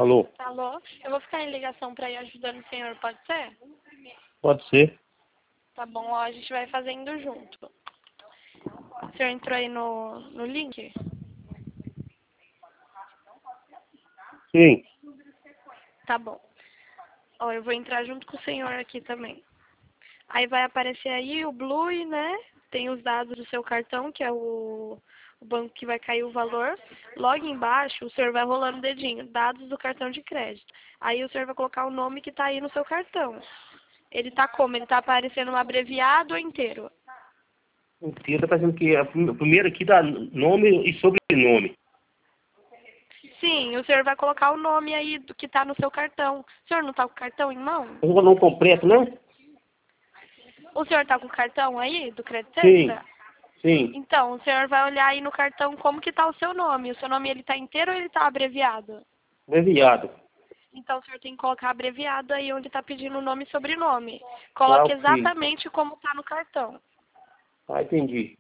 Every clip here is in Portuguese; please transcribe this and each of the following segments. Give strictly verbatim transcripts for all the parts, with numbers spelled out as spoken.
Alô? Alô? Eu vou ficar em ligação para ir ajudando o senhor, pode ser? Pode ser. Tá bom, ó, a gente vai fazendo junto. O senhor entrou aí no, no link? Sim. Tá bom. Ó, eu vou entrar junto com o senhor aqui também. Aí vai aparecer aí o Blue, né? Tem os dados do seu cartão, que é o, o banco que vai cair o valor. Logo embaixo, o senhor vai rolando o dedinho, dados do cartão de crédito. Aí o senhor vai colocar o nome que tá aí no seu cartão. Ele tá como? Ele tá aparecendo um abreviado ou inteiro? Inteiro tá fazendo que a prim- primeiro aqui dá nome e sobrenome. Sim, o senhor vai colocar o nome aí do que tá no seu cartão. O senhor não tá com o cartão em mão? Eu vou dar um completo, né? O senhor tá com o cartão aí, do Crédito Sim. Extra? Sim. Então, o senhor vai olhar aí no cartão como que tá o seu nome. O seu nome, ele tá inteiro ou ele tá abreviado? Abreviado. Então, o senhor tem que colocar abreviado aí onde tá pedindo o nome e sobrenome. Ah, Coloque ok. exatamente como tá no cartão. Ah, entendi.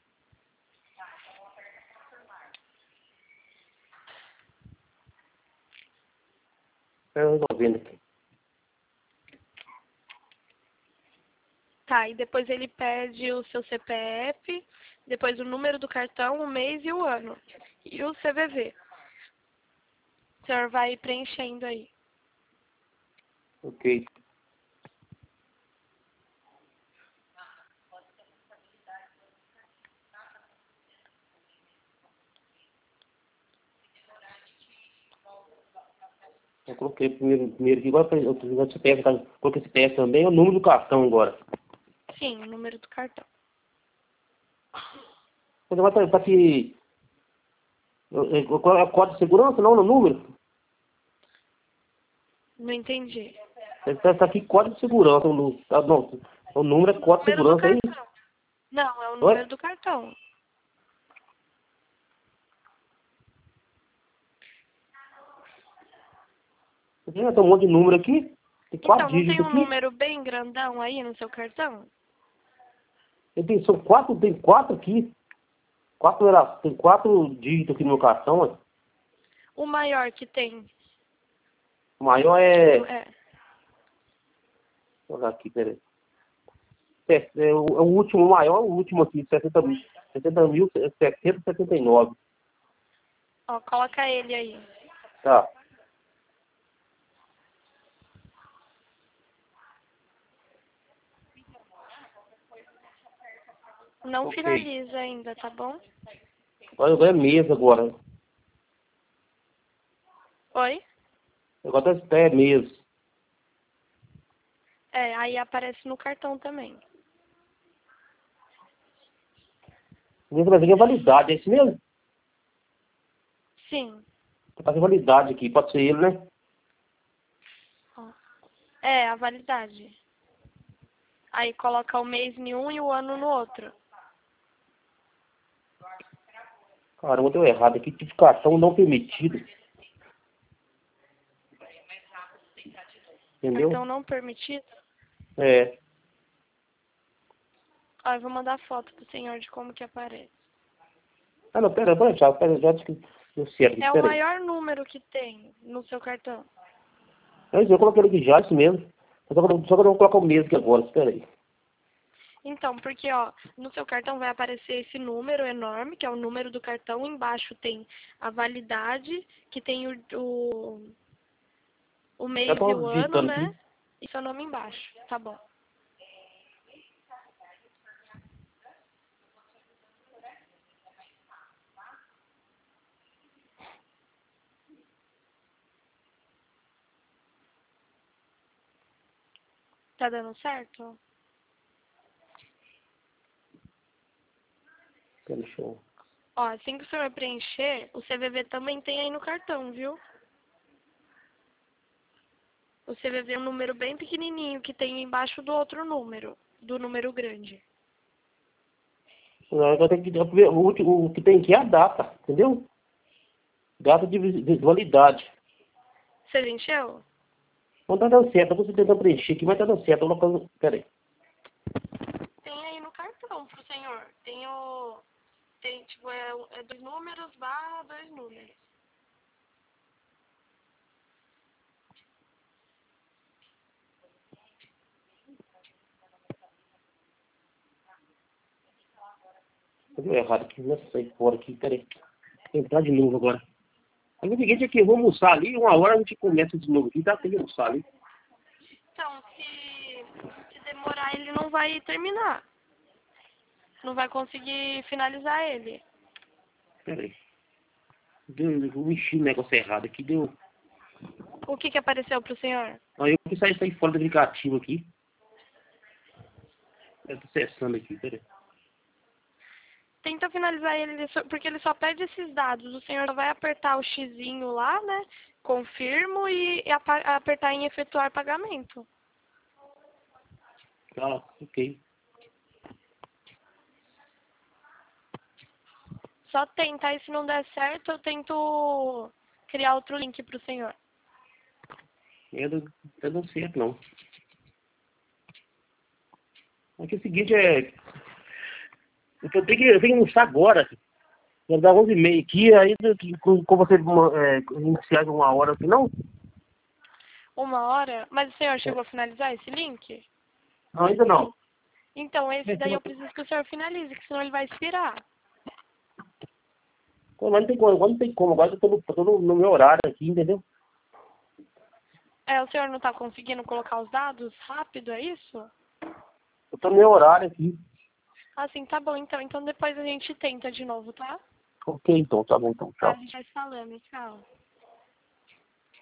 Eu tô vendo aqui. Tá, e depois ele pede o seu C P F, depois o número do cartão, o mês e o ano. E o C V V. O senhor vai preenchendo aí. Ok. Eu coloquei primeiro, primeiro aqui, agora eu tô C P F, tá? Coloquei C P F também, é o número do cartão agora. Sim, o número do cartão. Mas agora tá, tá aqui. eu- eu- Qual é o código de segurança? Não, no número? Não entendi. Tá, tá aqui código de segurança. O, nu- tá, não, o número é código de Número do segurança aí. cartão. Não, é o Oi? número do cartão. Tem um monte de número aqui. Tem quatro Então, não tem dígitos um aqui. número bem grandão aí no seu cartão? Eu tenho, são quatro, tem quatro aqui. Quatro era, tem quatro dígitos aqui no meu cartão. Ó. O maior que tem. O maior é. Deixa É. eu olhar aqui, peraí. É, é, o, é o último, o maior, o último aqui, sessenta mil, sessenta mil, setecentos e setenta e nove. Ó, coloca ele aí. Tá. Não Ok. finaliza ainda, tá bom? Agora, agora é mês agora. Oi? Agora tá é mês. É, aí aparece no cartão também. Mês vai vir a validade, é isso mesmo? Sim. Tá fazendo validade aqui, pode ser ele, né? Ó. É, a validade. Aí coloca o mês em um e o ano no outro. Caramba, deu errado aqui. Tipificação não permitida. Entendeu? Cartão não permitido. É. Ó, eu vou mandar foto pro senhor de como que aparece. Ah, não, pera, pera, tchau, pera, já disse que deu certo aqui, É o pera aí. maior número que tem no seu cartão. Mas eu coloquei ele aqui já, isso mesmo. Só que eu não só que eu não vou colocar o mês aqui agora, espera aí. Então, porque, ó, no seu cartão vai aparecer esse número enorme, que é o número do cartão. Embaixo tem a validade, que tem o, o, o Já mês e tô o ano, digitando né? aqui. E seu nome embaixo. Tá bom. Tá dando certo? Pera, deixa eu... Ó, assim que o senhor preencher, o C V V também tem aí no cartão, viu? O C V V é um número bem pequenininho que tem embaixo do outro número, do número grande. Agora eu tenho que ver o, último- o que tem aqui é a data, entendeu? Data de vis- de validade. Você preencheu? Não tá dando certo, eu tô tentando preencher aqui, mas tá dando certo. Eu não... Pera aí. Tem aí no cartão pro senhor. Tem o... Tem, tipo, é, é dois números barra dois números. Deu errado aqui, não sei fora aqui, peraí. Vou entrar de novo agora. Aí o seguinte é que eu vou almoçar ali, uma hora a gente começa de novo aqui, dá pra almoçar ali. Então, se, se demorar, ele não vai terminar. Não vai conseguir finalizar ele. Peraí. Deu, eu mexi no negócio errado aqui, deu. O que que apareceu pro senhor? Aí eu vou sair, sair fora do aplicativo aqui. Eu tô acessando aqui, peraí. Tenta finalizar ele, só- porque ele só pede esses dados. O senhor vai apertar o xizinho lá, né? Confirmo e, e apa- apertar em efetuar pagamento. Ah, ok. Só tenta, e se não der certo, eu tento criar outro link pro senhor. Eu não, eu não sei não. Aqui é o seguinte, é... Eu tenho que, eu tenho que almoçar agora. Vai dar onze e meia aqui, aí com, com você é, iniciar de uma hora aqui, não? Uma hora? Mas o senhor chegou a finalizar esse link? Não, ainda não. Então, esse daí eu preciso que o senhor finalize, que senão ele vai expirar. Agora não tem como, agora não tem como. Agora eu tô no, tô no, no meu horário aqui, entendeu? É, o senhor não tá conseguindo colocar os dados rápido, é isso? Eu tô no meu horário aqui. Assim, tá bom, então. Então depois a gente tenta de novo, tá? Ok, então, tá bom, então, Tá, tchau. a gente vai se falando, tchau.